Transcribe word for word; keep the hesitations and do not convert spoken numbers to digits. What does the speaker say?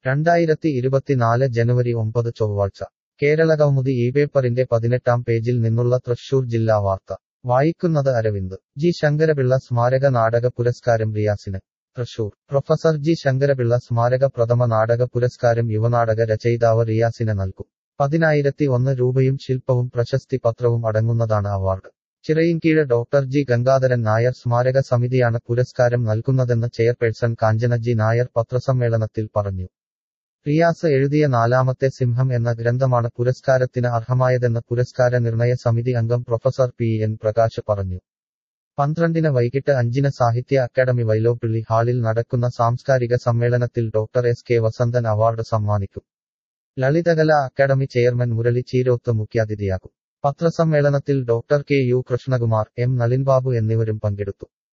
രണ്ടായിരത്തി ഇരുപത്തിനാല് ജനുവരി ഒമ്പത് ചൊവ്വാഴ്ച കേരളകൗമുദി ഈ പേപ്പറിന്റെ പതിനെട്ടാം പേജിൽ നിന്നുള്ള തൃശൂർ ജില്ലാ വാർത്ത വായിക്കുന്നത് അരവിന്ദ്. ജി ശങ്കരപിള്ള സ്മാരക നാടക പുരസ്കാരം റിയാസിന്. തൃശൂർ. പ്രൊഫസർ ജി ശങ്കരപിള്ള സ്മാരക പ്രഥമ നാടക പുരസ്കാരം യുവനാടക രചയിതാവ് റിയാസിന് നൽകും. പതിനായിരത്തി ഒന്ന് രൂപയും ശില്പവും പ്രശസ്തി പത്രവും അടങ്ങുന്നതാണ് award. Chirayinkeezhu doctor G Gangadharan Nair സ്മാരക സമിതിയാണ് പുരസ്കാരം നൽകുന്നതെന്ന് ചെയർപേഴ്സൺ കാഞ്ചന ജി നായർ പത്രസമ്മേളനത്തിൽ പറഞ്ഞു. റിയാസ് എഴുതിയ നാലാമത്തെ സിംഹം എന്ന ഗ്രന്ഥമാണ് പുരസ്കാരത്തിന് അർഹമായതെന്ന് പുരസ്കാര നിർണയ സമിതി അംഗം പ്രൊഫസർ പി എൻ പ്രകാശ് പറഞ്ഞു. പന്ത്രണ്ടിന് വൈകിട്ട് അഞ്ചിന് സാഹിത്യ അക്കാദമി വൈലോപ്പിള്ളി ഹാളിൽ നടക്കുന്ന സാംസ്കാരിക സമ്മേളനത്തിൽ doctor S K Vasanthan award സമ്മാനിക്കും. ലളിതകലാ അക്കാദമി ചെയർമാൻ മുരളി ചീരോത്ത് മുഖ്യാതിഥിയാകും. പത്രസമ്മേളനത്തിൽ doctor K U Krishnakumar, M Nalinbabu എന്നിവരും പങ്കെടുത്തു.